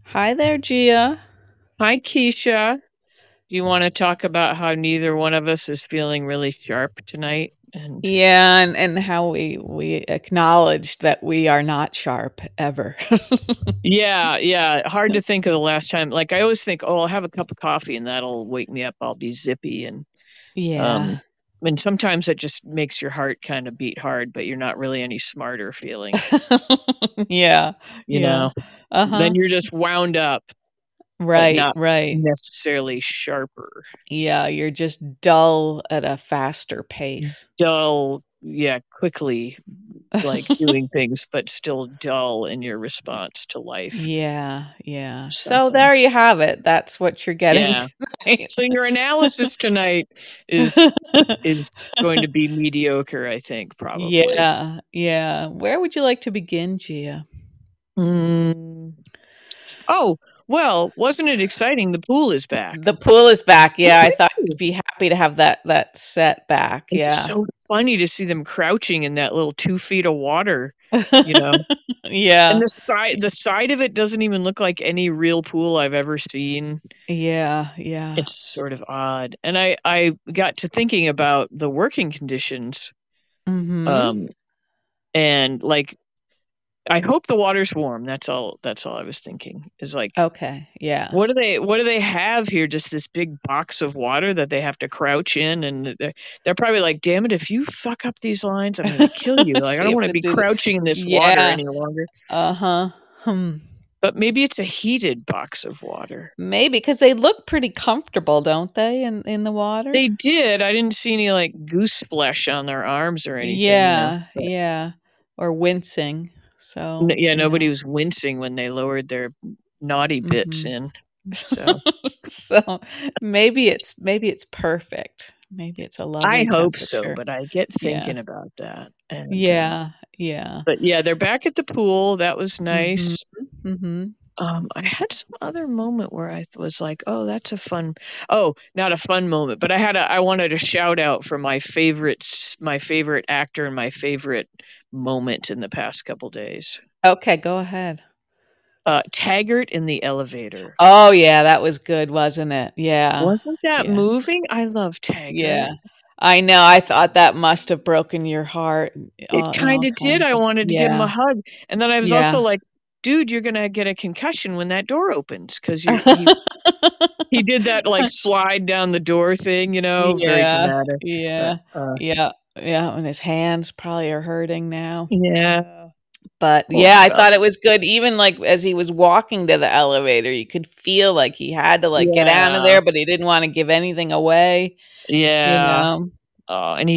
Hi there, Gia. Hi, Keisha. Do you want to talk about how neither one of us is feeling really sharp tonight? And Yeah, and how we acknowledged that we are not sharp ever. yeah, hard to think of the last time. Like I always think, oh, I'll have a cup of coffee and that'll wake me up. I'll be zippy Yeah. um and sometimes it just makes your heart kind of beat hard, but you're not really any smarter feeling, Yeah. you Yeah. know. Uh-huh. Then you're just wound up, but Right, not right. necessarily sharper. Yeah, you're just dull at a faster pace. Dull, yeah, quickly like doing things, but still dull in your response to life Yeah, or yeah. So something. there you have it. That's what you're getting Yeah. tonight. So your analysis tonight is is going to be mediocre, I think, probably. Yeah, yeah. Where would you like to begin, Gia? Mm. Oh, well, wasn't it exciting? The pool is back. The pool is back. Yeah, I thought Woo-hoo. you'd be happy to have that set back. It's Yeah. so funny to see them crouching in that little 2 feet of water, you know? And Yeah. the side of it doesn't even look like any real pool I've ever seen. Yeah, yeah. It's sort of odd. And I got to thinking about the working conditions, Mhm. um, and, like, I hope the water's warm. That's all I was thinking, is, like, Okay, yeah. what do they have here? Just this big box of water that they have to crouch in, and they're probably like, "Damn it, if you fuck up these lines, I'm gonna kill you. Like, I We don't have wanna to be do the crouching in this water Yeah, any longer." uh-huh. Hmm. But maybe it's a heated box of water. Maybe because they look pretty comfortable, don't they, in the water? They did. I didn't see any, like, goose flesh on their arms or anything. Yeah, But yeah. Or wincing. So, Yeah, nobody was wincing when they lowered their naughty bits mhm. in. So, So, maybe it's perfect. Maybe it's a I lovely hope so, temperature. but I get Yeah. thinking about that, Yeah, yeah. but yeah, they're back at the pool. That was Mhm, nice. mhm. I had some other moment where was like, "Oh, that's a fun." Oh, not a fun moment, but I wanted a shout out for my favorite actor and my favorite moment in the past couple days. Okay, go ahead. Taggart in the elevator. Oh, yeah, that was good, wasn't it? Yeah, Wasn't that yeah, moving? I love yeah. Taggart. I know, I thought that must have broken your heart It in all kinda did. kinds I of wanted to give him a yeah, hug, and then I was also yeah. like, "Dude, you're gonna get a concussion when that door opens," 'cause he did that, like, slide down the door thing, very Yeah, dramatic, but, yeah, yeah, yeah, and his hands probably are hurting now. yeah, But, poor yeah, I stuff. thought it was good even, like, as he was walking to the elevator, you could feel like he had to, like, get out of Yeah, there, but he didn't wanna give anything away, you yeah. know? Oh, and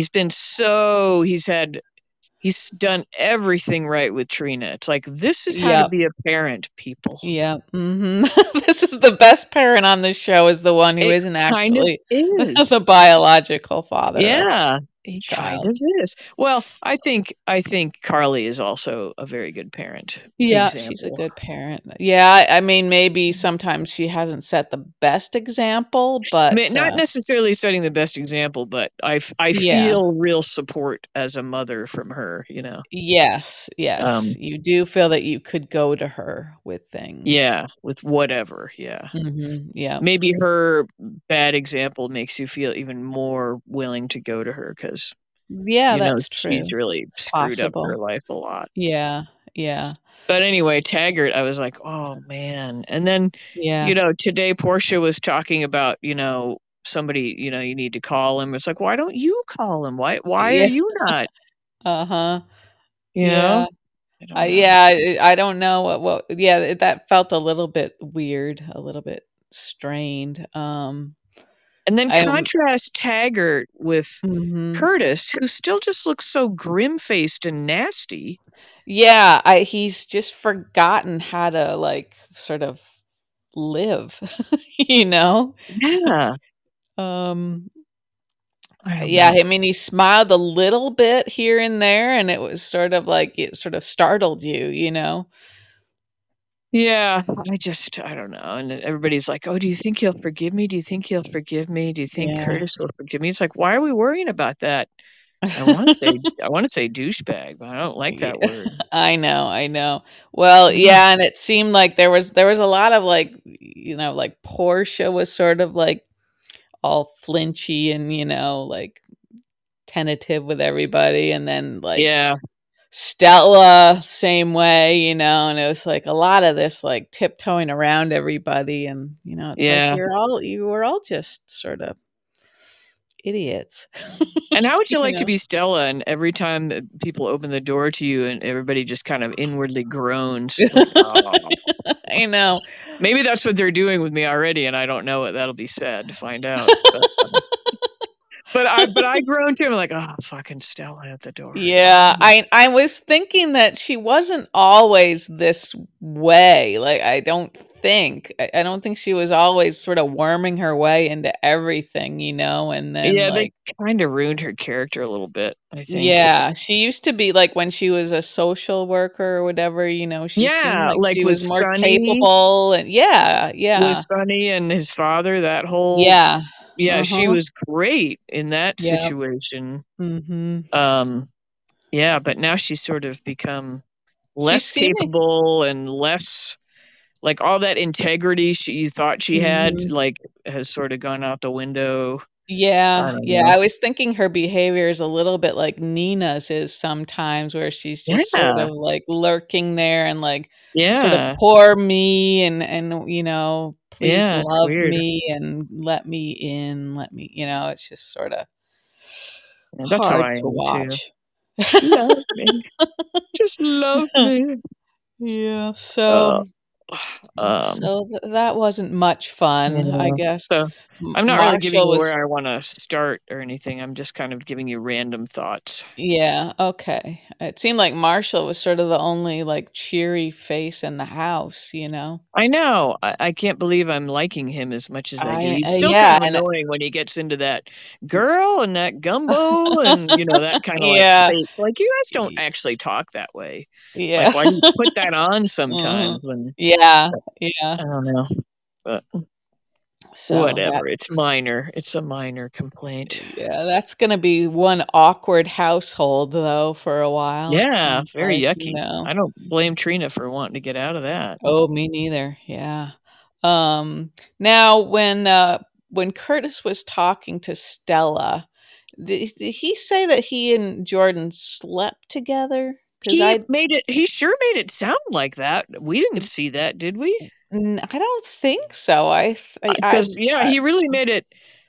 he's done everything right with Trina. It's like, this is how to Yep. be a parent, people. Yeah, mhm. This is the best parent on this show is the one who It isn't kind of actually is. the biological father of Yeah, he kind child. of is. Well, I think Carly is also a very good parent Yeah, she's a example. good parent. Yeah, I mean, maybe sometimes she hasn't set the best example, but, Not necessarily setting the best example, but I yeah. feel real support as a mother from her. Yes, yes. Um, You do feel that you could go to her with things. yeah, with whatever, yeah. Mhm, yeah. Maybe her bad example makes you feel even more willing to go to her because Yeah, that's she's true. really It's screwed up her possible. life a lot. Yeah, yeah, But anyway, Taggart, I was like, "Oh, man." And then, yeah. today Portia was talking about, somebody, you need to call him. It's like, "Why don't you call him? Why are Yeah, you not?" uh-huh. You Yeah. know? I don't know. Yeah, I don't know what yeah, that felt a little bit weird, a little bit strained. And then I contrast Taggart with Mhm. Curtis, who still just looks so grim-faced and nasty. Yeah, I he's just forgotten how to, like, sort of live, you know? Yeah. Um, I don't yeah, know. I mean, he smiled a little bit here and there, and it was sort of like it sort of startled you, you know? Yeah, I don't know, and then everybody's like, "Oh, do you think he'll forgive me? Do you think he'll forgive me? Do you think Yeah. Curtis will forgive me?" It's like, "Why are we worrying about that?" I want to say douchebag, but I don't like Yeah, that word. I know. Well, Mhm. yeah, and it seemed like there was a lot of like, like Portia was sort of like all flinchy and like tentative with everybody, and then like Yeah, Stella same way, and it was like a lot of this like tiptoeing around everybody, and it's like yeah. you were all just sort of idiots. And how would you you like to know. be Stella? And every time that people open the door to you, and everybody just kind of inwardly groans, like, oh. I know. Maybe that's what they're doing with me already, and I don't know it. That'll be sad to find out. But I groan too. I'm like, oh, fucking Stella at the door Yeah, again. I was thinking that she wasn't always this way. Like I don't think she was always sort of worming her way into everything, and then Yeah, they like kind of ruined her character a little bit, I think. yeah, she used to be like when she was a social worker or whatever, she seemed Yeah, like like she with was more Sonny, capable and yeah, with yeah. Sonny and his father, that whole Yeah. yeah, she Uh-huh. was great in that Yeah. situation. Mhm. Um, yeah, but now she's sort of become She's less seeming capable and less like all that integrity she thought she had, Mhm. like, has sort of gone out the window. I Yeah, don't yeah, know. I was thinking her behavior is a little bit like Nina's is sometimes, where she's just sort Yeah, of, like, lurking there and, like, sort of yeah, "Poor me," and, "Please yeah, it's love weird. me and let me in, let me" it's just sorta Yeah, that's how hard I to am too. watch. Love me, just love me. Yeah, Uh, so um, that wasn't much fun, I yeah. guess. So I'm not really giving Marshall you was where I wanna start or anything, I'm just kind of giving you random thoughts. Yeah, okay. It seemed like Marshall was sort of the only, like, cheery face in the house, you know? I know, I can't believe I'm liking him as much as I do. He's still kind Yeah, of and annoying when he gets into that girl and that gumbo and, that kinda, like, yeah, fake like, you guys don't y actually talk that way. yeah. Like, why do you put that on Mhm. sometimes when Yeah, yeah. I don't know, but So whatever, it's that's minor. It's a minor complaint. yeah, that's gonna be one awkward household, though, for a while, it Yeah, seems very like, yucky. I don't blame Trina for wanting to get out of that. Oh, me neither, yeah. Now when Curtis was talking to Stella, did he say that he and Jordan slept together? Because He sure made it sound like that. We didn't see that, did we? I don't think so. Because yeah, I he really made it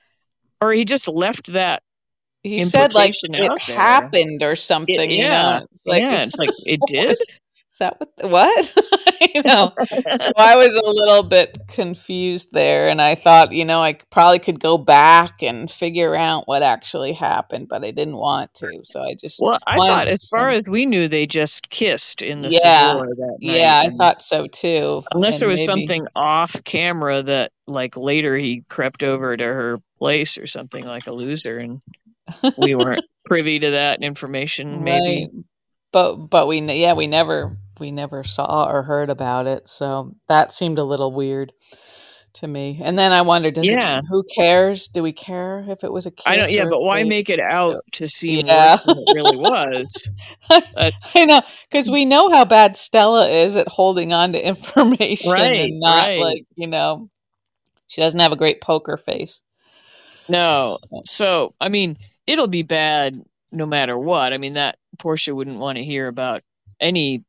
or he just left that he said, like, implication it out there. happened or It something, yeah. It's like, Yeah, it's like, "It what did?" is that what? You know? So I was a little bit confused there, and I thought, I probably could go back and figure out what actually happened, but I didn't want to, so I just Well, I wanted thought to as far assume. as we knew, they just kissed in the Yeah. Savoy that night, Yeah, I and thought so too, unless there and was maybe something off camera that, like, later he crept over to her place or something like a loser, and we weren't privy to that information, right. maybe. But we never saw or heard about it, so that seemed a little weird to me. And then I wondered, Yeah. who cares? Do we care if it was a I don't kiss yeah, or if but why they make it out to seem Yeah. worse than it really was? Uh, I know, because we know how bad Stella is at holding on to information right, and not right. like, she doesn't have a great poker face. No. So So, I mean, it'll be bad no matter what. I mean, that Portia wouldn't wanna hear about any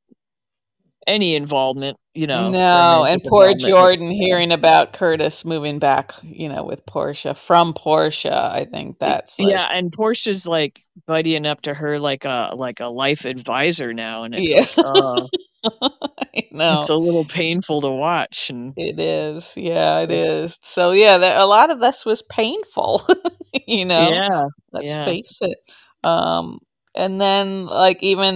any involvement, no, romantic and poor involvement with Jordan hearing about Curtis moving back, with Portia from Portia, I think that's yeah, like and Portia's, like, buddying up to her like a life advisor now, and it's yeah. like, oh, I it's know. a little painful to watch, and It is. Yeah, it is. So, yeah, a lot of this was painful, you know? yeah, Let's yeah. face it. Um, and then, like, even,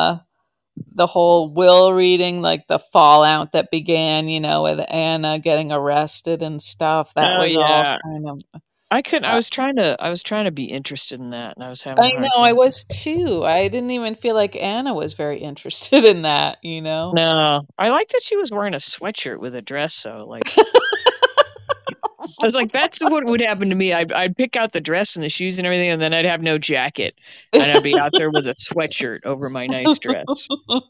the whole will reading, like, the fallout that began, with Anna getting arrested and stuff, that Oh, was all yeah. kind of I uh was trying to be interested in that, and I was having a I hard know, I time. was too. I didn't even feel like Anna was very interested in that, you know? No, I like that she was wearing a sweatshirt with a dress, so, like, I was like, that's what would happen to me. I'd pick out the dress and the shoes and everything, and then I'd have no jacket, and I'd be out there with a sweatshirt over my nice dress.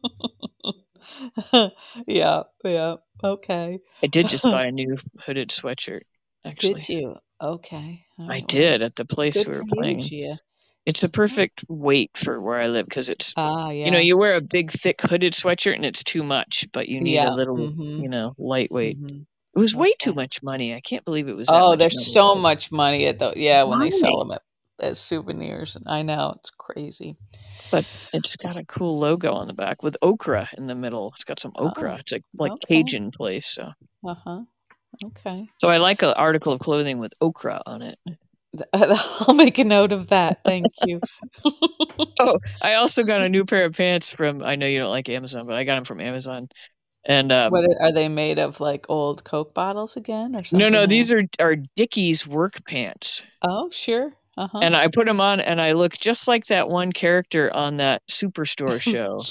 Yeah, yeah. Okay. I did just buy a new hooded sweatshirt, actually. Did you? Okay. All I right. Well, did that's at the place good we for were you, playing. Gia. It's a perfect weight for where I live because it's, Yeah. you wear a big, thick hooded sweatshirt and it's too much, but you need a Yeah. little, lightweight. Mhm. It was way too Okay. much money. I can't believe it was that Oh, much there's money. so much money at the when they sell Why? them as souvenirs. I know it's crazy. But it's got a cool logo on the back with okra in the middle. It's got some okra. Oh, It's like okay. Cajun place. So Okay. So I like an article of clothing with okra on it. I'll make a note of that. Thank you. Oh, I also got a new pair of pants from. I know you don't like Amazon, but I got them from Amazon. And What are they made of? Like old Coke bottles again, or something? no, else? these are Dickies work pants. Oh, sure. And I put them on, and I look just like that one character on that Superstore show.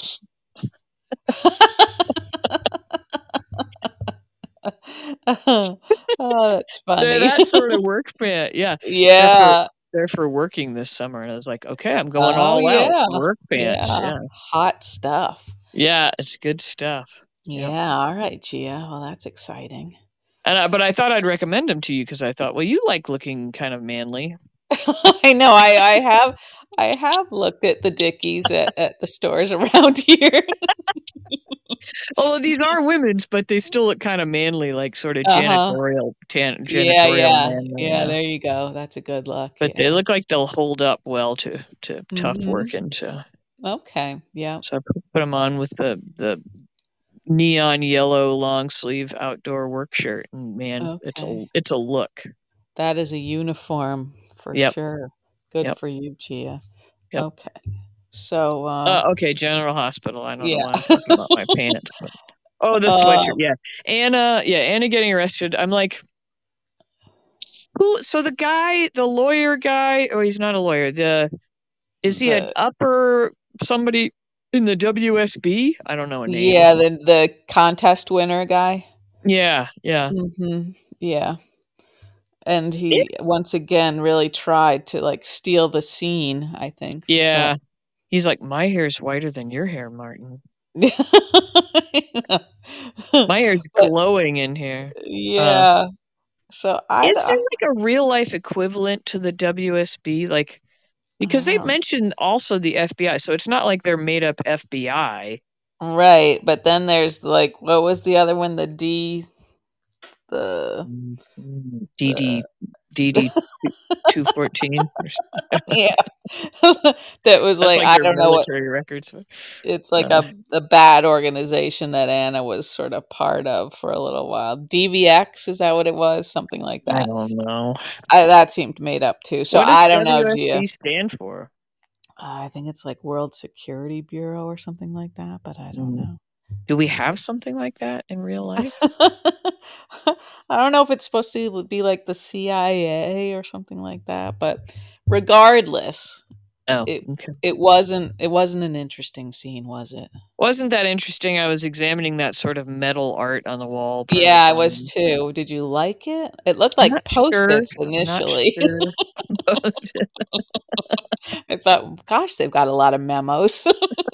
Oh, that's funny. They're that sort of work pant. Yeah. Yeah. They're for working this summer. And I was like, okay, I'm going all out for work pants. Yeah. Hot stuff. Yeah, it's good stuff. Yeah. Yep. All right, Gia. Well, that's exciting. But I thought I'd recommend them to you because I thought, well, you like looking kind of manly. I know. I have looked at the Dickies at the stores around here. Although these are women's, but they still look kind of manly, like sort of janitorial. Yeah. There you go. That's a good look. But they look like they'll hold up well to tough working. So okay, yeah. So I put them on with the neon yellow long sleeve outdoor work shirt, and man, it's a look. That is a uniform for sure. Good for you, Gia. Yep. Okay. So okay, General Hospital. I don't know why I'm talking about my pants. But, the sweatshirt. Yeah. Anna getting arrested. I'm like, who? So the lawyer guy, he's not a lawyer. Is he an upper somebody in the WSB? I don't know a name. Yeah, the contest winner guy. Yeah. Mm-hmm. Yeah. And he once again really tried to like steal the scene, I think. Yeah. He's like, my hair's whiter than your hair, Martin. My hair's glowing in here. Yeah. So is there like a real life equivalent to the WSB? Like, because they mentioned also the FBI, so it's not like they're made up FBI. Right, but then there's like, what was the other one? The DD 214. Yeah, that was like I don't know what records. It's like a bad organization that Anna was sort of part of for a little while. DVX, is that what it was? Something like that. I don't know. That seemed made up too. So I don't know. What does WSB stand for? I think it's like World Security Bureau or something like that, but I don't know. Do we have something like that in real life? I don't know if it's supposed to be like the CIA or something like that, but regardless, it wasn't an interesting scene, was it? Wasn't that interesting? I was examining that sort of metal art on the wall. Yeah, I was too. Did you like it? It looked like Post-its initially. I thought, gosh, they've got a lot of memos.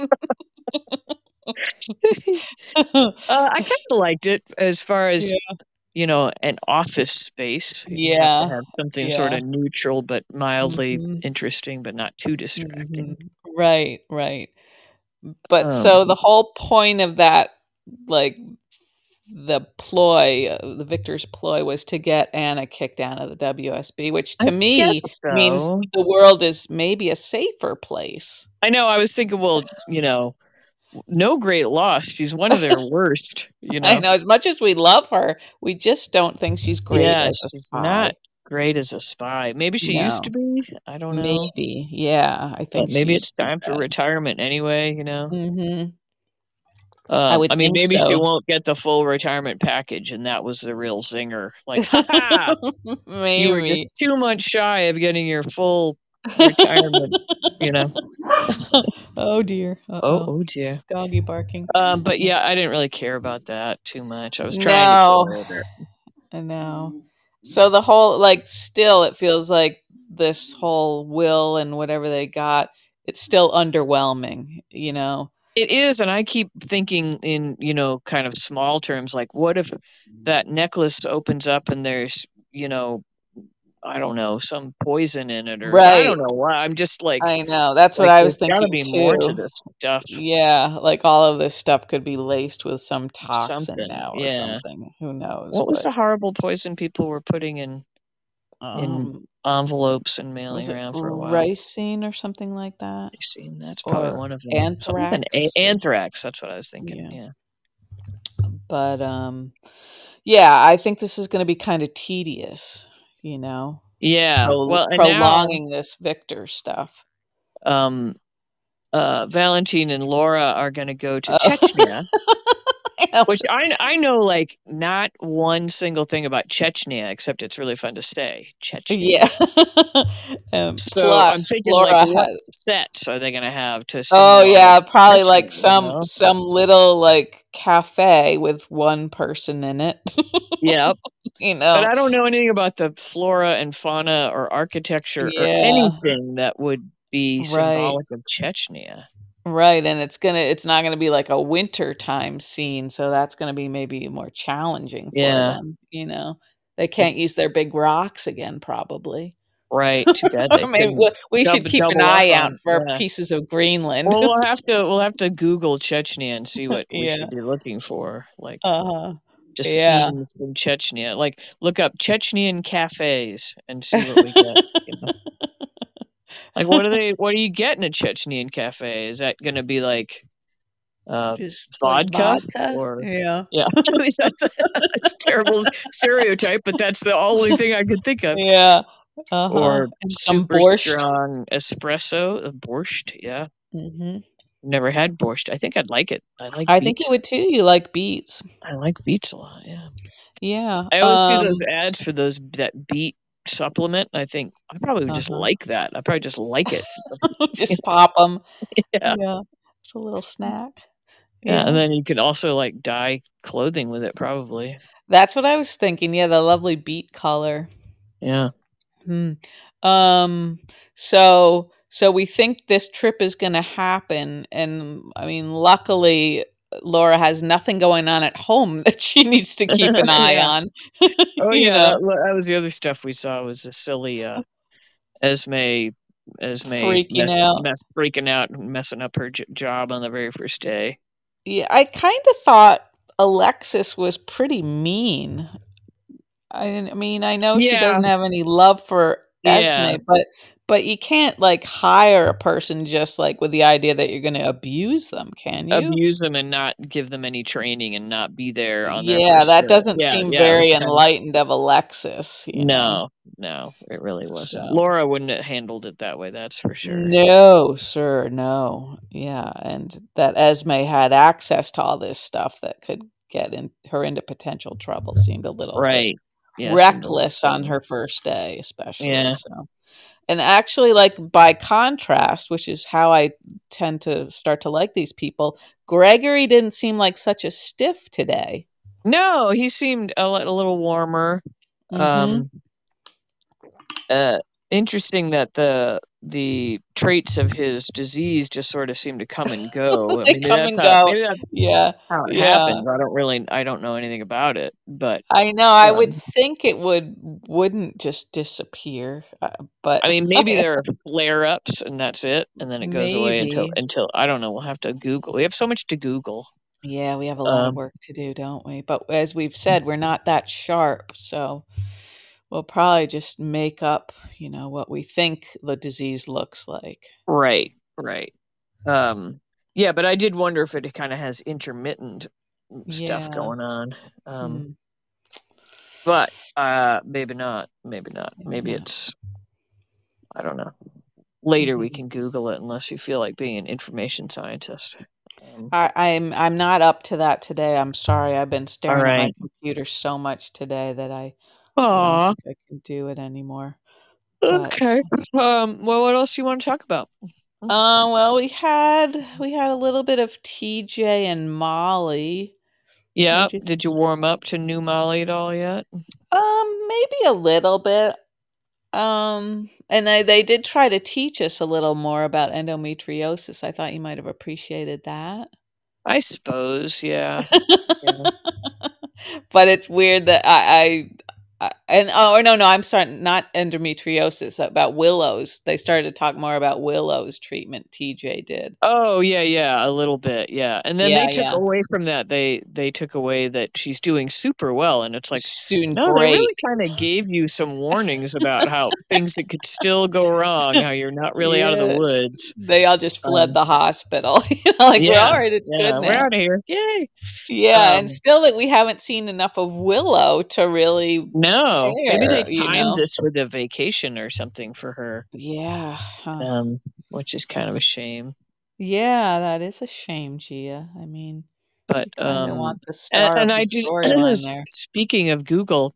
I kind of liked it as far as an office space. You have to have something sort of neutral but mildly interesting, but not too distracting. Right. But so the whole point of that, like the Victor's ploy was to get Anna kicked out of the WSB, which to me means the world is maybe a safer place. I know. I was thinking, well, no great loss. She's one of their worst. I know. As much as we love her, we just don't think she's great as a spy. Not great as a spy. Maybe she used to be. I don't know. Maybe. Yeah. I think maybe it's time for retirement anyway, Mm-hmm. I mean, maybe she won't get the full retirement package, and that was the real zinger. Like, maybe you were just 2 months shy of getting your full retirement. Oh dear. Oh dear. Doggy barking. But yeah, I didn't really care about that too much. I was trying to get over it. I know. So the whole like still it feels like this whole will and whatever they got, it's still underwhelming, you know. It is, and I keep thinking in, kind of small terms, like what if that necklace opens up and there's, I don't know, some poison in it, or I don't Right. know why. I'm just like I know. That's what I was there's got to thinking be more to too. this stuff. Yeah, like all of this stuff could be laced with some toxin Something, now or yeah. something. Who knows? What was But the horrible poison people were putting in um envelopes and was mailing it around for a while? ricin or something like that? I seen that's probably Or one of them. Something anthrax? anthrax. That's what I was thinking. Yeah. Yeah. But yeah, I think this is going to be kind of tedious, you know, Yeah. Well, and now, prolonging this Victor stuff. um, Valentine and Laura are going to go to Uh, Chechnya, which I know like not one single thing about Chechnya except it's really fun to say Chechnya. yeah. So I'm Plus, thinking like, Laura what has. sets are they going to have to Oh symbolize yeah, probably Chechnya? like some little like cafe with one person in it. Yeah. You But know. I don't know anything about the flora and fauna or architecture or Yeah. anything that would be Right. symbolic of Chechnya. Right, and it's not gonna be like a winter time scene, so that's gonna be maybe more challenging for Yeah. them, you know? They can't use their big rocks again, probably. Right. Too bad they Maybe couldn't we should keep an double up eye out on. for Yeah. pieces of Greenland. Well, we'll have to Google Chechnya and see what we Yeah. should be looking for. Like Uh-huh. just Yeah. scenes in Chechnya. Like look up Chechnyan cafes and see what we get. Like what do you get in a Chechnyan cafe? Is that gonna be like Just like vodka vodka? or Yeah. yeah? At least that's a terrible stereotype, but that's the only thing I could think of. Yeah. Uh-huh. Or And some super borscht. strong espresso, borscht, yeah. Mhm. Never had borscht. I think I'd like it. I like I think you beets. would too, you like beets. I like beets a lot, yeah. Yeah, I always see those ads for that beet supplement, I think I probably would just uh-huh. like that. I probably just like it. Just pop them. Yeah. Yeah. It's a little snack. Yeah, and Yeah. then you could also, like, dye clothing with it probably. That's what I was thinking, yeah, the lovely beet color. Yeah. Hmm. Um, so we think this trip is gonna happen, and, I mean, luckily, Laura has nothing going on at home that she needs to keep an eye Yeah. on, Oh, you yeah, know? that was the other stuff we saw was the silly, Esme Freaking out. freaking out and messing up her job on the very first day. Yeah, I kinda thought Alexis was pretty mean. I mean, I know she Yeah. doesn't have any love for Yeah. Esme, but you can't, like, hire a person just, like, with the idea that you're gonna abuse them, can you? Abuse them and not give them any training and not be there on their Yeah, first that doesn't yeah, seem yeah, it was very kind of enlightened of Alexis, you know? no, no, it really wasn't. So Laura wouldn't have handled it that way, that's for sure. no, sir, no. Yeah, and that Esme had access to all this stuff that could get her into potential trouble seemed a little bit Right. Yeah, seemed a little reckless on silly. her first day, especially, Yeah. so and actually, like, by contrast, which is how I tend to start to like these people, Gregory didn't seem like such a stiff today. No, he seemed a little warmer. Mhm. Um, uh, Interesting that the traits of his disease just sort of seem to come and go. I They mean, come and go. maybe that's Yeah, how it yeah. happens. I don't know anything about it, but, I know, I would um think it wouldn't just disappear, but I mean, maybe there are flare-ups and that's it, and then it goes away until maybe. I don't know, we'll have to Google. We have so much to Google. Yeah, we have a lot of Um, work to do, don't we? But as we've said, we're not that sharp, so we'll probably just make up, what we think the disease looks like. right, right. Yeah, but I did wonder if it kinda has intermittent stuff Yeah. going on. Hmm. But, maybe not, maybe not. Maybe Maybe not. it's I don't know. Later we Mhm. can Google it unless you feel like being an information scientist. I'm not up to that today. I'm sorry. I've been staring at my Alright. computer so much today that I don't Aw, think I can do it anymore. But okay. Well, what else do you wanna talk about? well, we had a little bit of TJ and Molly. Yeah. Would you? Did you warm up to new Molly at all yet? Maybe a little bit. And they did try to teach us a little more about endometriosis. I thought you might have appreciated that. I suppose, yeah. Yeah. But it's weird that and oh no, I'm sorry, not endometriosis, about Willow's. They started to talk more about Willow's treatment. TJ did. Oh, yeah, yeah, a little bit, yeah. And then they Yeah, took yeah. away from that. They took away that she's doing super well, and it's like, She's doing no, they great. really kind of gave you some warnings about how things that could still go wrong, how you're not really out of the Yeah. woods. They all just fled Um, the hospital. Like, we're yeah, all right, it's good yeah, we're now. out of here. Yay. Yeah, and Um, still that we haven't seen enough of Willow to really no, maybe they care, you timed know? this with a vacation or something for her, Yeah, huh. which is kind of a shame. Yeah, that is a shame, Gia. I mean, But you kinda want the and, star and of the I do. storyline there. Speaking of Google,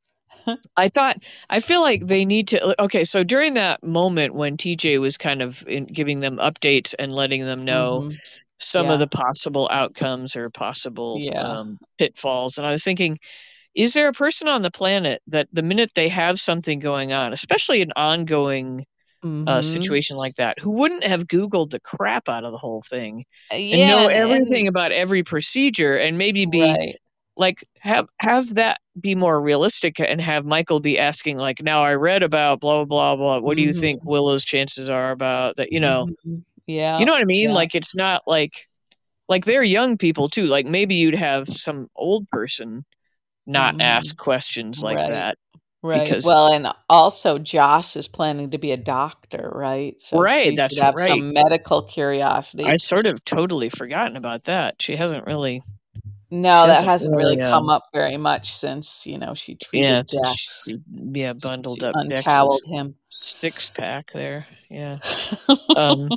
I feel like they need to. Okay, so during that moment when TJ was kind of giving them updates and letting them know Mhm. some of Yeah. the possible outcomes or possible Yeah. pitfalls, and I was thinking, is there a person on the planet that the minute they have something going on, especially an ongoing Mhm. situation like that, who wouldn't have Googled the crap out of the whole thing and Yeah, know and everything about every procedure and maybe be right. like have that be more realistic and have Michael be asking like, now I read about blah blah blah blah. What do you think Mhm. Willow's chances are about that? Mhm. You Yeah. know what I mean? Yeah. Like it's not like they're young people too. Like maybe you'd have some old person not ask Mhm. questions like Right. that Right. because Well, and also Joss is planning to be a doctor, right? So right, she should that's have right. some medical I curiosity. sort of totally forgotten about that. No, She that hasn't hasn't really really come up very much since, she yeah, treated since Dex. yeah, She bundled up Dex's untoweled him. six pack there. Yeah. Um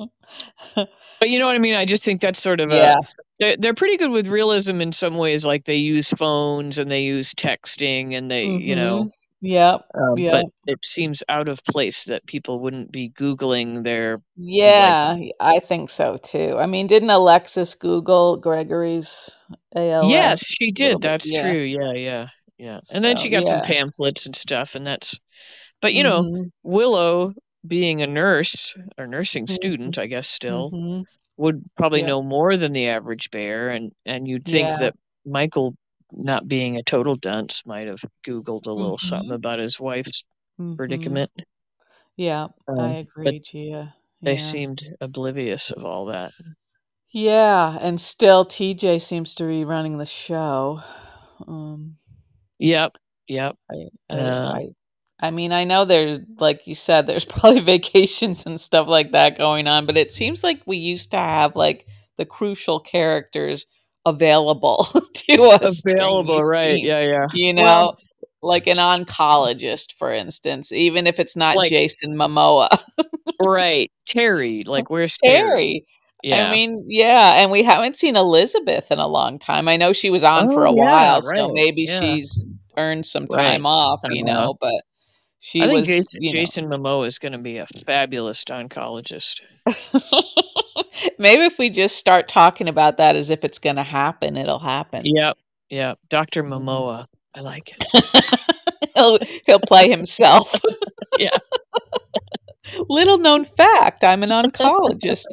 But you know what I mean? I just think that's sort of Yeah. they're pretty good with realism in some ways, like they use phones and they use texting and Mhm. Yep. but Yep. it seems out of place that people wouldn't be Googling their like Yeah, I think so too. I mean, didn't Alexis Google Gregory's yes, ALS she a little did. bit? That's Yeah. true. Yeah, yeah, yeah. And then So, she got some yeah. pamphlets and stuff, and that's but Mhm. Willow being a nurse or nursing Mhm. student, I guess still Mhm. would probably Yep. know more than the average bear, and you'd think Yeah. that Michael, not being a total dunce, might have Googled a little something Mhm. about his wife's Mhm. predicament, Yeah, I but agree, Gia. they Yeah. seemed oblivious of all that. Yeah, and still TJ seems to be running the show. Um, Yep, yep. I I Uh, I I mean, I know there's like you said, there's probably vacations and stuff like that going on, but it seems like we used to have like the crucial characters available to us during Available, these right? scenes, Yeah, yeah. you Well, know, like an oncologist, for instance, even if it's not like Jason Momoa. right, Terry. Like, where's Terry? Terry. I Yeah. mean, yeah, and we haven't seen Elizabeth in a long time. I know she was on for Oh a yeah, while, so right. maybe Yeah, she's earned some right. time off, Uh, but she I think was, Jason Momoa is going to be a fabulous oncologist. maybe if we just start talking about that as if it's gonna happen, it'll happen. Yep, yep. Dr. Mhm. Momoa. I like it. He'll play himself. Yeah. Little known fact, I'm an oncologist.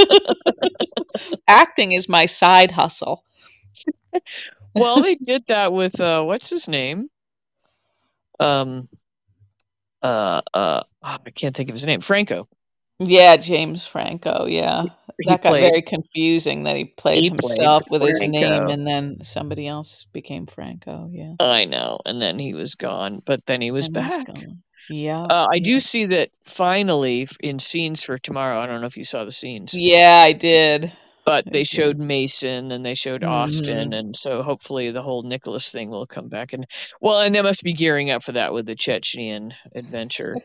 Acting is my side hustle. Well, they did that with what's his name? Um I can't think of his name. Franco. Yeah, James Franco, yeah. He That got played very confusing that he played he played himself with his name Franco. and then somebody else became Franco, yeah, I know. And then he was gone, but then he was and he's back. gone. Yeah, I yeah. do see that finally in scenes for tomorrow. I don't know if you saw the scenes, Yeah, I did. but I they did. showed Mason and they showed Austin, Mhm. and so hopefully the whole Nicholas thing will come back. And well, and they must be gearing up for that with the Chechenian adventure.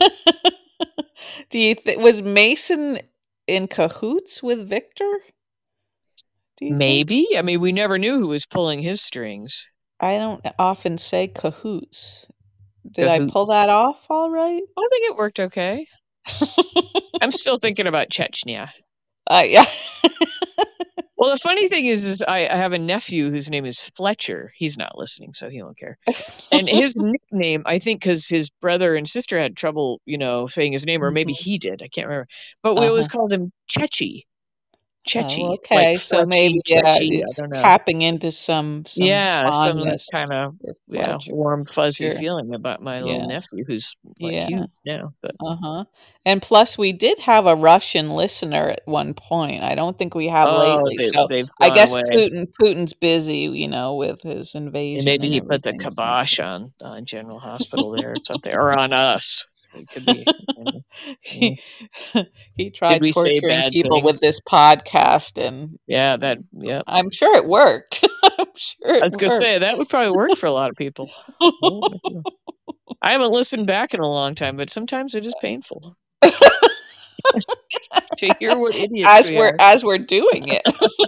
Do you think was Mason in cahoots with Victor? Do you think? Maybe. I mean, we never knew who was pulling his strings. I don't often say cahoots. Did I pull Cahoots. that off all right? I think it worked okay. I'm still thinking about Chechnya. Yeah. Well, the funny thing is I have a nephew whose name is Fletcher. He's not listening, so he won't care. And his nickname, I think, because his brother and sister had trouble, saying his name, or maybe he did. I can't remember. But we always called him Chechi. Oh, Chechi, like okay. So maybe Fletchy, Chechi. I it's don't know. tapping into some Yeah, some fondness kind of for Fletcher. warm, fuzzy Sure. feeling about my little Yeah. nephew who's like Yeah. huge now. But And plus, we did have a Russian listener at one point. I don't think we have lately. So they've I gone guess away. Putin's busy, with his And invasion maybe and he put the everything. So. kibosh on General Hospital there or something, or on us. It could be. He tried Did we say torturing bad people with things? this podcast, and Yeah, I'm sure it worked. I'm sure I it was gonna worked. say that would probably work for a lot of people. I haven't listened back in a long time, but sometimes it is painful to hear what idiots we are. As we're doing it.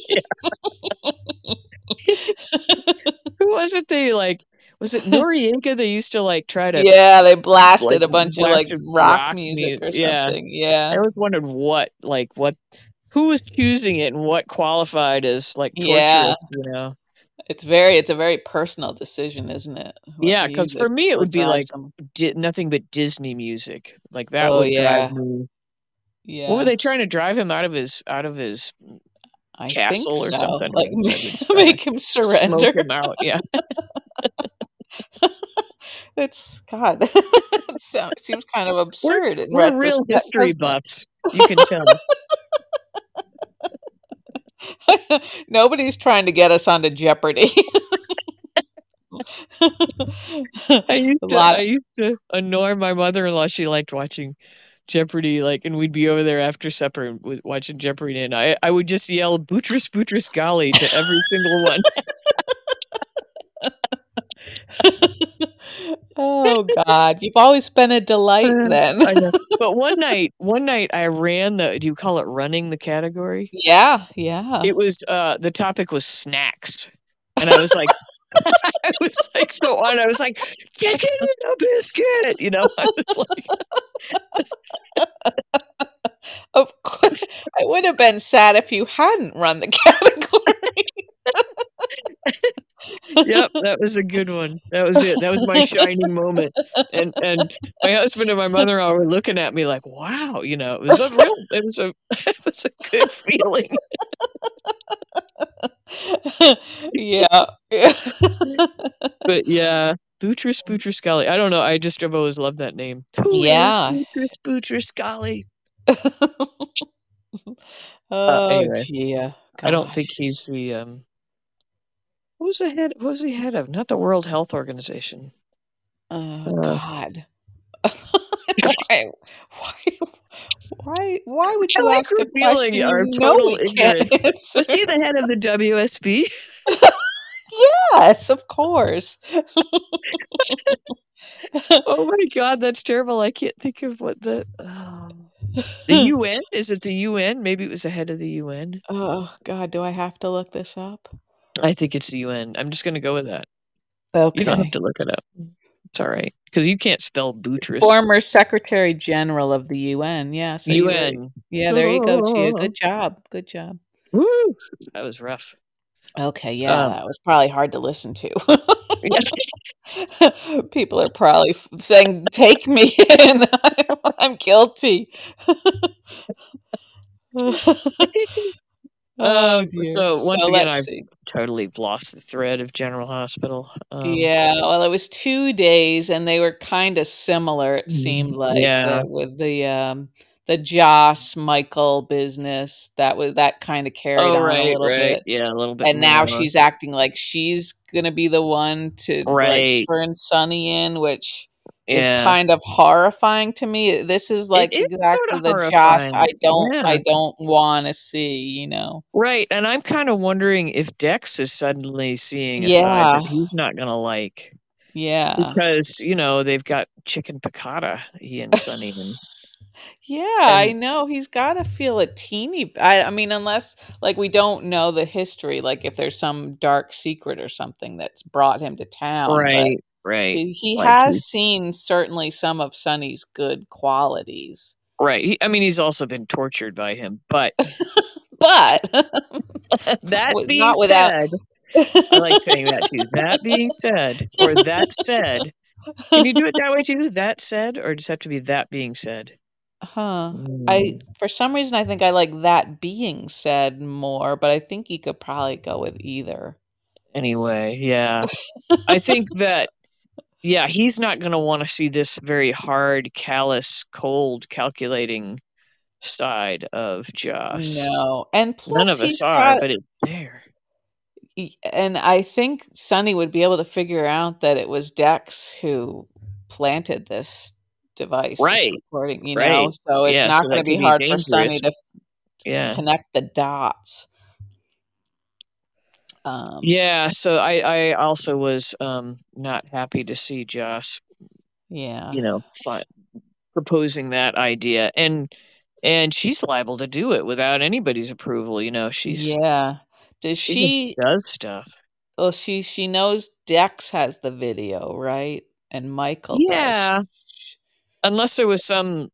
Who was it? Was it Noriega? They used to try to. Yeah, they blasted a bunch of rock music or Yeah. something. Yeah. I always wondered who was choosing it and what qualified as torturous, It's a very personal decision, isn't it? Yeah, because for me it would be nothing but Disney music. Like that would drive me. Yeah. What were they trying to drive him out of his castle or something? Like make him surrender. Smoke him out, yeah. It's God. It seems kind of absurd. We're real history buffs. You can tell. Nobody's trying to get us onto Jeopardy. I used to annoy my mother-in-law. She liked watching Jeopardy, and we'd be over there after supper watching Jeopardy, and I would just yell "Boutros, Boutros, golly" to every single one. Oh God, you've always been a delight then. I know. But one night I ran do you call it running the category? Yeah. It was the topic was snacks. And I was like so on. I was like, chicken and a biscuit, I was like Of course. I would have been sad if you hadn't run the category. Yep, that was a good one. That was it. That was my shining moment. And my husband and my mother-in-law were looking at me like, wow, it was it was a good feeling. Yeah. But yeah, Boutros Ghali. I don't know. I've always loved that name. Boutros Ghali. Anyway, yeah. I don't think he's the what was he head of? Not the World Health Organization. God. Why would you ask a question? Our total ignorance. Was he the head of the WSB? Yes, of course. Oh my God, that's terrible. I can't think of what the UN? Is it the UN? Maybe it was the head of the UN. Oh God, do I have to look this up? I think it's the UN. I'm just going to go with that. Okay. You don't have to look it up. It's all right. Because you can't spell Boutros. Former Secretary General of the UN. Yeah. So UN. There you go, Gia. Good job. Good job. Woo! That was rough. Okay. Yeah. That was probably hard to listen to. People are probably saying, take me in. I'm guilty. Oh, dear. So once again, I've totally lost the thread of General Hospital. Yeah, well, it was 2 days, and they were kind of similar. It seemed like with the Joss Michael business that kind of carried on a little bit. Yeah, a little bit. And now she's acting like she's gonna be the one to turn Sonny in, which is kind of horrifying to me. This is exactly the Joss I don't want to see, Right, and I'm kind of wondering if Dex is suddenly seeing a side that he's not gonna like. Yeah, because they've got chicken piccata, he and Sonny. I know he's got to feel a teeny. I mean, unless we don't know the history, if there's some dark secret or something that's brought him to town, right. He has seen certainly some of Sonny's good qualities. Right. He's also been tortured by him, but But That being not without. said, I like saying that too. That being said, or that said, can you do it that way too? That said, or does it have to be that being said? Huh. Mm, For some reason, I think I like that being said more, but I think you could probably go with either. anyway, yeah. I think that, yeah, he's not going to want to see this very hard, callous, cold, calculating side of Joss. No. And None plus of us he's are, got but it's there. and I think Sonny would be able to figure out that it was Dex who planted this device, this Right, recording, right. so it's Yeah, not so gonna that be could be hard for Sonny dangerous. to Yeah. connect the dots. Yeah, so I also was not happy to see Joss, Yeah. proposing that idea. And she's liable to do it without anybody's approval, Yeah. Does she just she does stuff. well, she knows Dex has the video, right? And Michael does. Yeah, unless there was some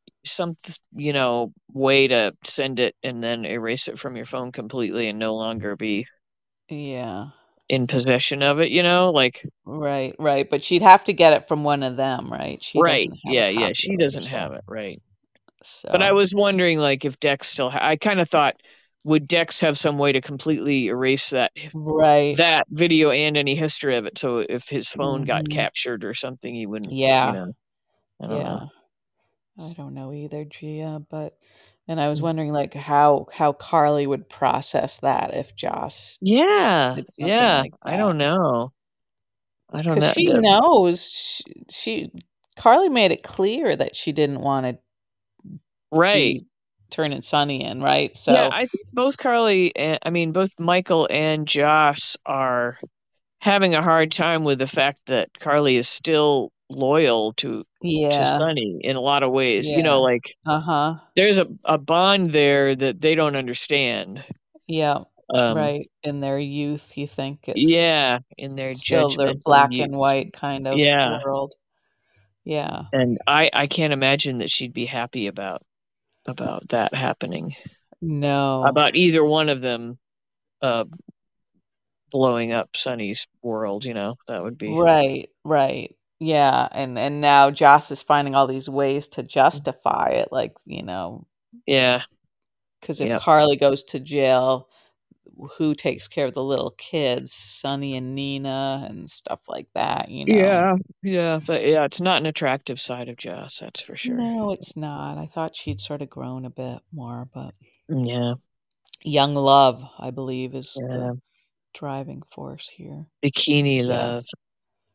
way to send it and then erase it from your phone completely and no longer be Yeah. in possession of it, like Right, right, but she'd have to get it from one of them, right? She right. doesn't have a Yeah, copy she of it doesn't have herself. it, right. But I So, was wondering, like, if Dex still I kind of thought, would Dex have some way to completely erase right. that video and any history of it, so if his phone got Mhm. captured or something, he wouldn't, Yeah, I don't know. yeah. I don't know either, Gia, but and I was wondering, like, how Carly would process that if Joss Yeah, did something yeah, like I that. don't know. I don't 'Cause know. she knows she Carly made it clear that she didn't wanna Right. do turning Sonny in, right? Yeah, So I think both both Michael and Joss are having a hard time with the fact that Carly is still loyal to yeah, Sonny in a lot of ways. yeah. Like Uh-huh. there's a bond there that they don't understand. Yeah, Um, right. In their youth, you think it's yeah, in their still their judgmental black youth. and white kind of Yeah, world. Yeah. and I can't imagine that she'd be happy about that happening. No. About either one of them uh blowing up Sonny's world, that would be. Right, right. Yeah, and now Joss is finding all these ways to justify it, like, Yeah. because if Yep. Carly goes to jail, who takes care of the little kids? Sonny and Nina and stuff like that. Yeah. Yeah, but yeah, it's not an attractive side of Joss, that's for sure. No, it's not. I thought she'd sort of grown a bit more, but Yeah. young love, I believe, is the Yeah. driving force here, Bikini I Love. guess.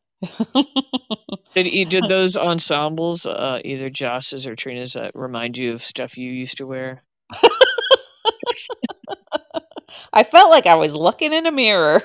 Did those ensembles, either Joss's or Trina's, remind you of stuff you used to wear? I felt like I was looking in a mirror.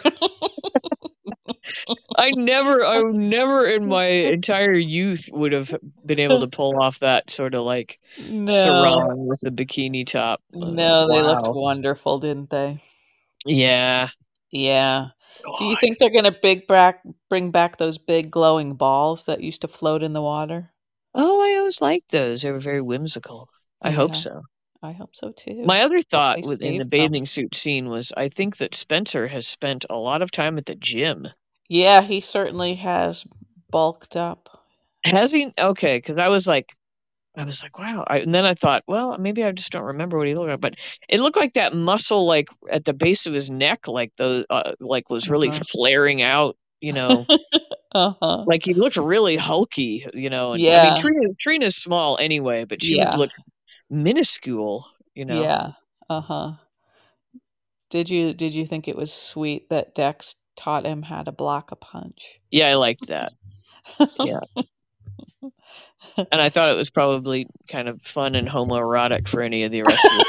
I never in my entire youth would have been able to pull off that sort of like No. sarong with a bikini top. No, they looked Wow. wonderful, didn't they? Yeah. Yeah. Do you God. think they're gonna bring back those big glowing balls that used to float in the water? Oh, I always liked those. They were very whimsical. I hope Yeah, so. I hope so too. My other Hope thought they within the saved them. bathing suit scene was I think that Spencer has spent a lot of time at the gym. Yeah, he certainly has bulked up. Has he? Okay, because I was like, wow. And then I thought, well, maybe I just don't remember what he looked like, but it looked like that muscle, like at the base of his neck, like like was really Uh-huh. flaring out. Uh-huh. Like he looked really hulky. And I mean, Yeah, Trina's small anyway, but she would yeah, look minuscule. yeah. Uh-huh. Did you think it was sweet that Dex taught him how to block a punch? Yeah, I liked that. Yeah. And I thought it was probably kind of fun and homoerotic for any of the rest of the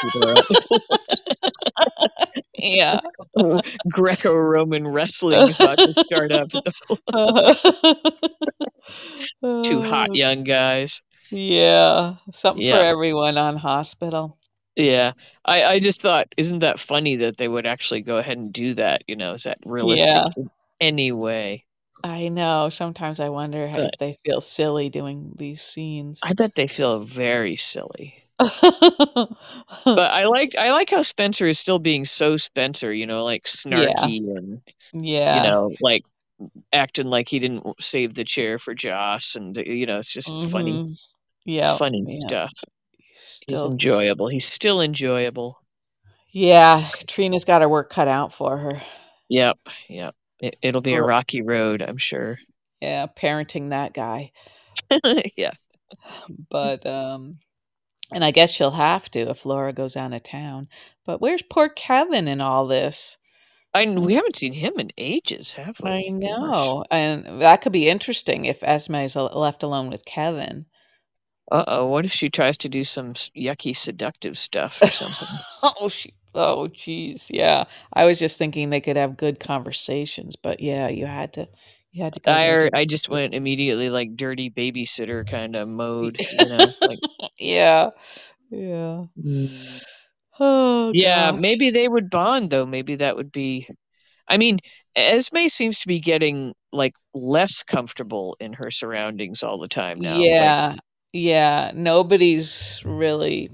Yeah. people. Greco-Roman wrestling about to start up. Two hot Oh, young guys. yeah, something for Yeah. everyone on Hospital. Yeah. I just thought, isn't that funny that they would actually go ahead and do that? Is that realistic Yeah, in any way? I know. Sometimes I wonder But if they feel silly doing these scenes. I bet they feel very silly. But I like how Spencer is still being so Spencer, like Yeah. snarky and Yeah. like acting like he didn't save the chair for Joss, and it's just funny, Mhm. Yeah. funny Yeah. stuff. He's He's still enjoyable. He's still enjoyable. Yeah, Trina's got her work cut out for her. Yep, yep. It'll be a Or rocky road, I'm sure. yeah, parenting that guy. Yeah. But, and I guess she'll have to if Laura goes out of town. But where's poor Kevin in all this? We haven't seen him in ages, have I we? Gosh. know, and that could be interesting if Esme is left alone with Kevin. Uh-oh, what if she tries to do some yucky seductive stuff or something? Oh, geez, yeah. I was just thinking they could have good conversations, but yeah, you had to go there, I didn't I just went immediately like dirty babysitter kind of you? mode, like Yeah, yeah. mm. Oh Yeah, gosh. maybe they would bond though. Maybe that would be I mean, Esme seems to be getting like less comfortable in her surroundings all the time now. Like Yeah, yeah. Nobody's really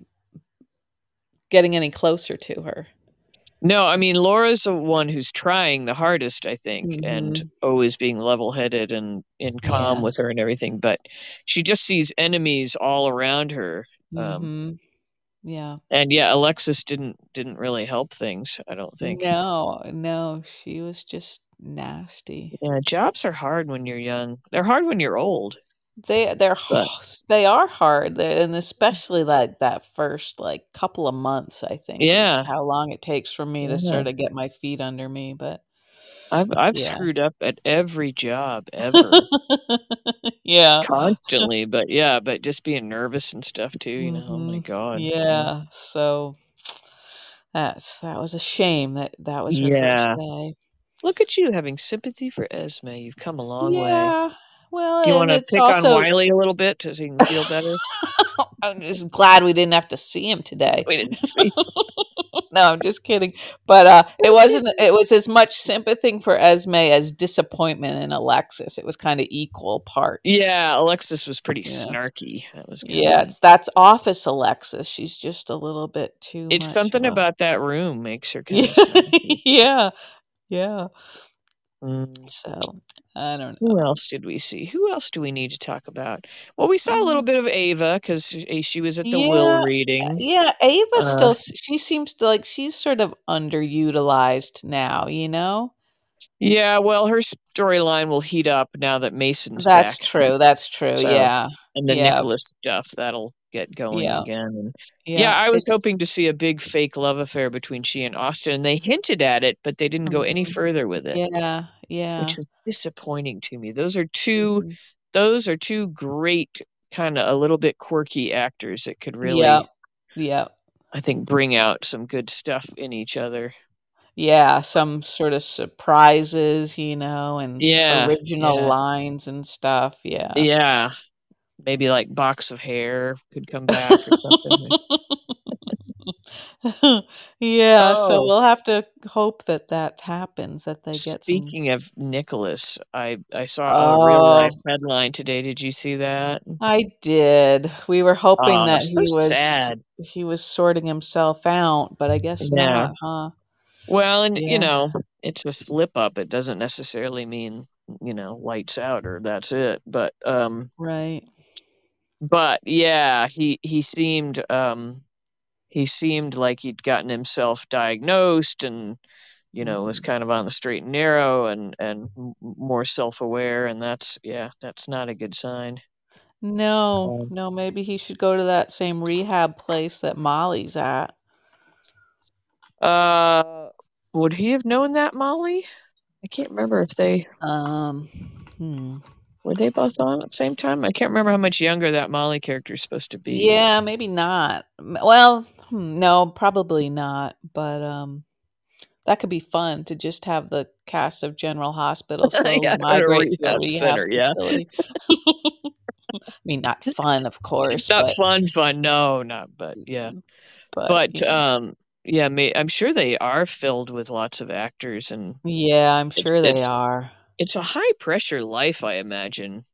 getting any closer to her. no, I mean Laura's the one who's trying the hardest, I think, and Mhm. always being level-headed and calm Yeah. with her and everything, but she just sees enemies all around her. Mhm. Yeah. And yeah, Alexis didn't really help things, I don't think. No, no, she was just nasty. Yeah, jobs are hard when you're young. They're hard when you're old, They're but they are hard, and especially, like, that first, like, couple of months, I think, is yeah, how long it takes for me to yeah. sorta get my feet under me, but I've yeah. screwed up at every job ever, Yeah. constantly, but yeah, but just being nervous and stuff too, oh my Mhm. god, yeah. Yeah, so that was a shame that was her first Yeah. day. Look at you having sympathy for Esme, you've come a long way. Yeah, well, You and wanna it's pick on also Wiley a little bit so he can feel better? I'm just glad we didn't have to see him today. We didn't see. No, I'm just kidding. But, it was as much sympathy for Esme as disappointment in Alexis. It was kinda equal parts. Yeah, Alexis was pretty Yeah. snarky. That was Yeah, kinda it's that's office Alexis. She's just a little bit too it's much of something a about that room makes her kinda Yeah. snarky. Yeah. Yeah. Mm. So, I don't Who know. else did we see? Who else do we need to talk about? Well, we saw a little Mm, bit of Ava 'cause she was at the will yeah, reading. yeah, Ava Uh, still she seems to like she's sort of underutilized now, you know? yeah, well, her storyline will heat up now that Mason's That's back. true, that's true, So yeah. and the Yeah, Nicholas stuff, that'll get going yeah, again, and yeah, yeah, I was it's hoping to see a big fake love affair between she and Austin, and they hinted at it, but they didn't go any mhm. further with it, Yeah, which yeah. was disappointing to me. Mhm. Those are 2 great, kinda a little bit quirky actors that could Yep, really, yep. I think, bring out some good stuff in each other. Yeah, some sort of surprises, and Yeah, original yeah, lines and stuff, yeah. yeah. Maybe, like, Box of Hair could come back or something. Yeah, so Oh, we'll have to hope that that happens, that they get some speaking of Nicholas, I saw a real Oh, life headline today. Did you see that? I did. We were hoping Aw, that so sad. he was sorting himself out, but I guess Yeah. not, huh? Well, and, Yeah, it's a slip up. It doesn't necessarily mean, lights out or that's it. right. But yeah, he seemed like he'd gotten himself diagnosed and, was Mhm. kind of on the straight and narrow and more self-aware, and that's not a good sign. No, Um, no, maybe he should go to that same rehab place that Molly's at. uh, would he have known that, Molly? I can't remember if Um, hmm. were they both on at the same time? I can't remember how much younger that Molly character is supposed to be. Yeah, maybe not. Well, no, probably not, but, that could be fun to just have the cast of General Hospital slowly Yeah, at a migrate to a rehab rehab center, yeah. facility. I mean, not fun, of course, Not fun, no, not but yeah. but, But, yeah, I'm sure they are filled with lots of actors, and yeah, I'm it's sure they it's are. it's a high pressure life, I imagine.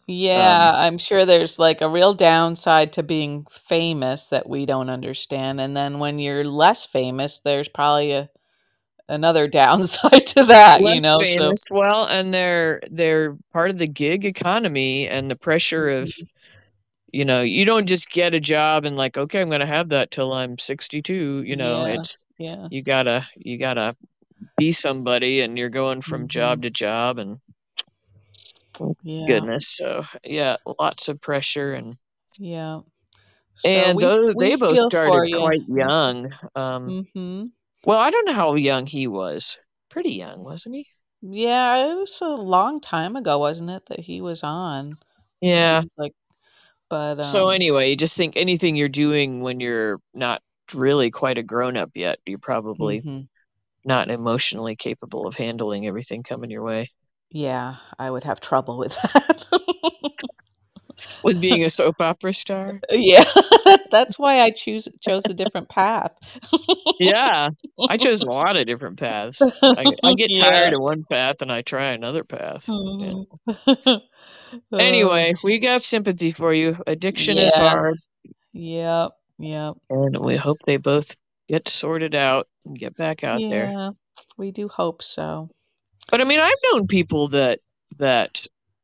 Yeah, I'm sure there's like a real downside to being famous that we don't understand. And then when you're less famous, there's probably another downside to that, Less so famous, well, and they're part of the gig economy and the pressure of, Mhm. you don't just get a job and like, okay, I'm gonna have that till I'm 62. Yeah, It's yeah. you gotta be somebody, and you're going from Mhm. job to job, and Yeah, goodness, so yeah, lots of pressure, yeah. So and we those we they both feel for started you. quite young. Mhm. Well, I don't know how young he was. Pretty young, wasn't he? Yeah, it was a long time ago, wasn't it, that he was on? Yeah. Seems like, but So anyway, you just think anything you're doing when you're not really quite a grown up yet, you're probably mhm. not emotionally capable of handling everything coming your way. Yeah, I would have trouble with that. With being a soap opera star? Yeah, that's why I chose a different path. Yeah. I chose a lot of different paths. I get Yeah. tired of one path and I try another path. Yeah. Mhm. Oh, Anyway, we got sympathy for you. Addiction is yeah. hard, Yep, yep. and we hope they both get sorted out and get back out there. Yeah, we do hope so. But I mean, I've known people that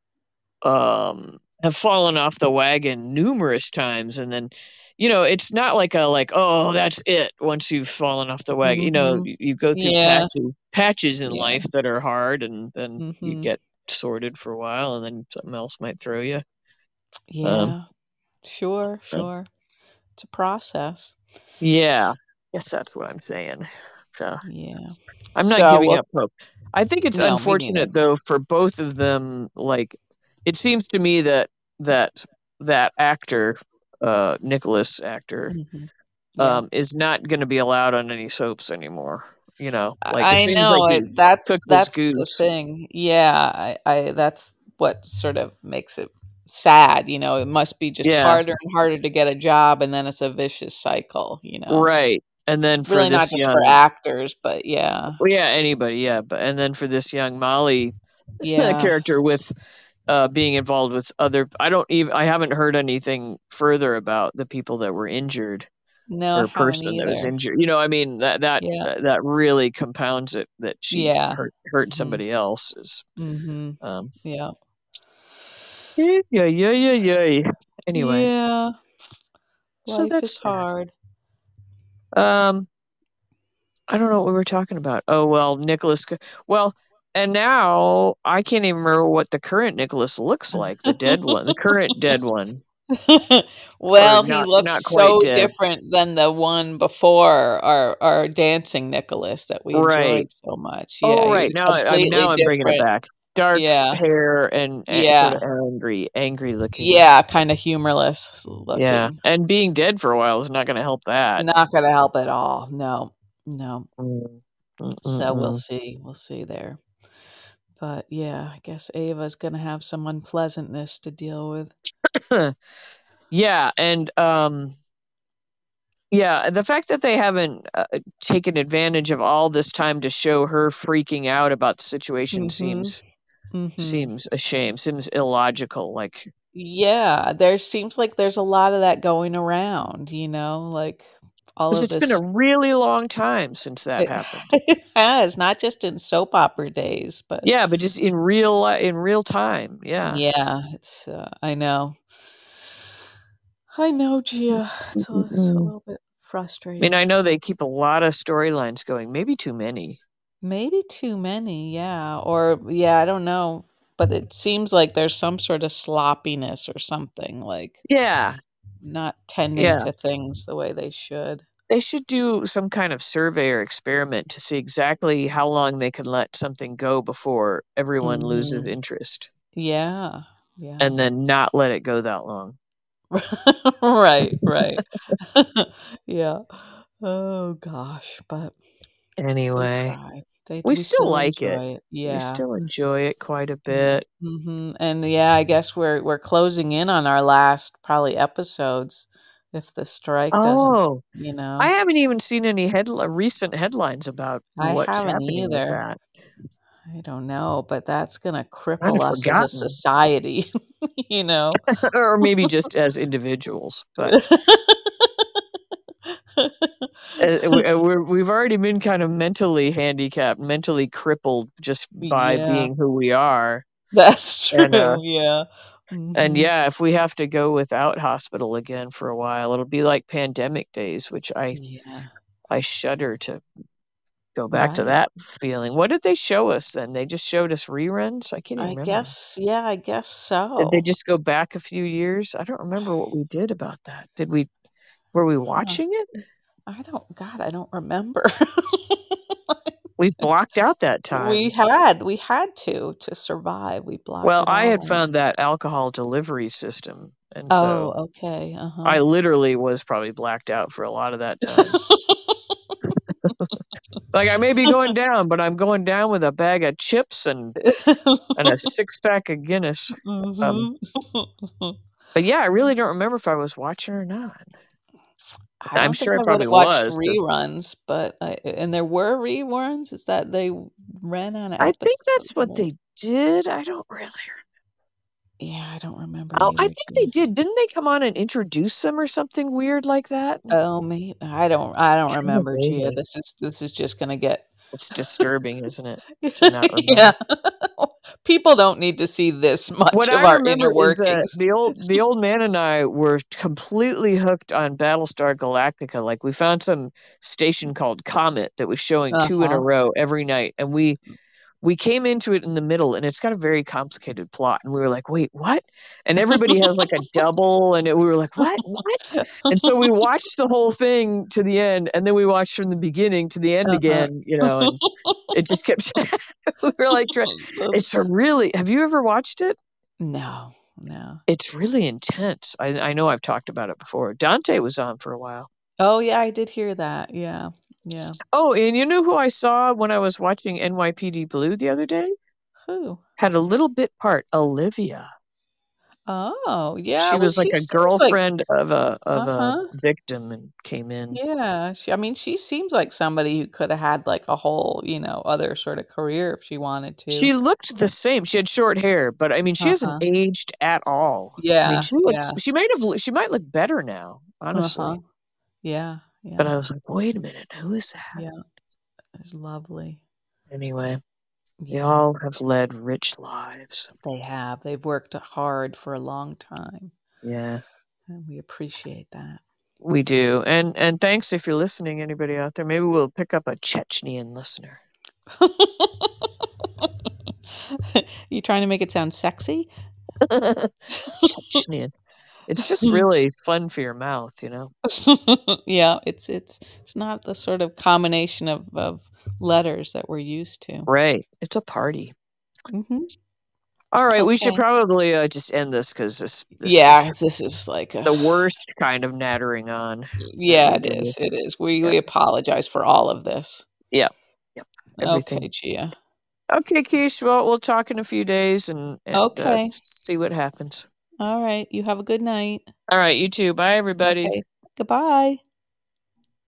have fallen off the wagon numerous times, and then, it's not like, oh, that's it. Once you've fallen off the wagon, Mhm. you go through Yeah, patches in yeah. life that are hard, and then you Mhm. get sorted for a while, and then something else might throw you. Um, Yeah. Sure, uh, sure. It's a process. yeah, guess that's what I'm saying. So Yeah. I'm not So, giving well up hope. I think it's no, me neither. unfortunate though for both of them. Like, it seems to me that that actor, Nicholas actor, Mhm. Yeah. is not going to be allowed on any soaps anymore. Like it I seems like know he it that's took his that's the goose. thing. Yeah, I that's what sort of makes it sad, it must be just Yeah, harder and harder to get a job, and then it's a vicious cycle. right. And then for Really not this just for young, actors, but yeah. well, yeah, anybody, yeah, but and then for this young Molly Yeah. character with being involved with other, I haven't heard anything further about the people that were injured, No, I or haven't person that was either. injured. I mean, Yeah. that really compounds it, that she Yeah. hurt Mhm. somebody else is, Mhm. um Yeah. yeah, yeah, yeah, yeah, yeah. Anyway, Yeah. so Life that's is sad. hard. Um I don't know what we were talking about. Oh, well, well, and now I can't even remember what the current Nicholas looks like, the dead one, the current dead one, or Well, he not looks quite so dead. different than the one before our dancing Nicholas that we Right. enjoyed so much. Oh, Yeah, he was right. a completely I'm bringing it different. back. Dark Yeah, hair and, sort yeah, of angry looking. yeah, kinda humorless Yeah, looking. and being dead for a while is not gonna help that. Not gonna help at all. No, no. Mm. So Mm-mm-mm. we'll see there. But yeah, I guess Ava's gonna have some unpleasantness to deal with. Yeah, and, yeah, the fact that they haven't, taken advantage of all this time to show her freaking out about the situation Mhm, mhm. seems a shame, seems illogical, like, Yeah, there seems like there's a lot of that going around, like all 'cause of it's been a this. really long time since that It, happened. it has, not just in soap opera days, but Yeah, but just in real time, yeah. yeah, I know. I know, Gia. It's a Mm-mm-mm. little bit I mean, I frustrating. know they keep a lot of storylines going, maybe too many. Maybe too many, yeah. Or yeah, I don't know. But it seems like there's some sort of sloppiness or something, like Yeah, not tending yeah. to things the way they should. They should do some kind of survey or experiment to see exactly how long they can let something go before everyone loses Mhm. interest, Yeah. Yeah. and then not let it go that long. Right, right. Yeah. Oh gosh, but they Anyway, tried. we We still still like it. enjoy it. We Yeah. still enjoy it quite a Yeah. bit. Mhm. And yeah, I guess we're closing in on our last probably episodes if the strike doesn't, Oh, you I know. haven't even seen any recent headlines about I what's haven't happening with either. that. I don't know, but that's gonna Kind cripple of us as a forgotten. society. you know. or maybe just as individuals. But we've already been kind of mentally handicapped, mentally crippled just by Yeah, being who we are. that's And true. Yeah. and Mhm. yeah, if we have to go without hospital again for a while, it'll be like pandemic days, which Yeah. I shudder to go back to Right. that feeling. What did they show us then? They just showed us reruns? I can't even remember. I guess Did they so. just go back a few years? I don't remember what we did about that. Were we Huh. watching it? I don't remember. We blocked out that time. We had to survive. We blocked Well, it I all had out. found that alcohol delivery system, and Oh, so okay. Uh-huh. I literally was probably blacked out for a lot of that time. Like, I may be going down, but I'm going down with a bag of chips and a six-pack of Guinness. Mhm. But yeah, I really don't remember if I was watching or not. I I'm don't think sure I I would've probably watched was, 'cause reruns, but and there were reruns? Is that they ran on I think episodes that's what or they did. I don't really. Yeah, I don't remember Oh, I either, think they Gia. did. Didn't they come on and introduce them or something weird like that? Oh, me I don't Kind of remember, Gia. vaguely. This is just gonna get It's disturbing, isn't it, to not remember? Yeah. People don't need to see this much What of I our remember inner is that workings. the old man and I were completely hooked on Battlestar Galactica. Like, we found some station called Comet that was showing 2 in a Uh-huh. row every night, and we came into it in the middle, and it's got a very complicated plot, and we were like, "Wait, what?" And everybody has, like, a double, and we were like, "What? What?" And so we watched the whole thing to the end, and then we watched from the beginning to the end Uh-huh. again, and it just kept we were like, try it's a really have you ever watched it? No, no. It's really intense. I know I've talked about it before. Dante was on for a while. Oh, yeah, I did hear that. Yeah, yeah. Oh, and you know who I saw when I was watching NYPD Blue the other day? Who? Had a little bit part, Olivia. Oh, yeah, She well, was like she a seems like girlfriend of a Uh-huh. victim and came in. Yeah, I mean, she seems like somebody who coulda had, like, a whole, other sort of career if she wanted to. She looked the same. She had short hair, but I mean, she hasn't Uh-huh. aged at all. I mean, Yeah, yeah. she might look better now, Uh-huh. honestly. Yeah, But yeah, I was like, "Wait a minute, who is that?" yeah. It's lovely. Anyway, they Yeah, all have led rich lives. they have. They've worked hard for a long time, Yeah, and we appreciate that. we do. And thanks if you're listening, anybody out there. Maybe we'll pick up a Chechnyan listener. You trying to make it sound sexy? Chechnyan. It's just really fun for your mouth. Yeah, it's not the sort of combination of letters that we're used to. Right. It's a party. Mhm. All right, we should Okay. probably just end this because this is Yeah, this is like a the worst kind of nattering on that Yeah, we it do. is, it is. We Yeah. we apologize for all of this. Yeah. Yep. Okay, Everything. Gia. Okay, Keish. Well, we'll talk in a few days and Okay. see what happens. All right. You have a good night. All right, you too. Bye, everybody. Okay. Goodbye.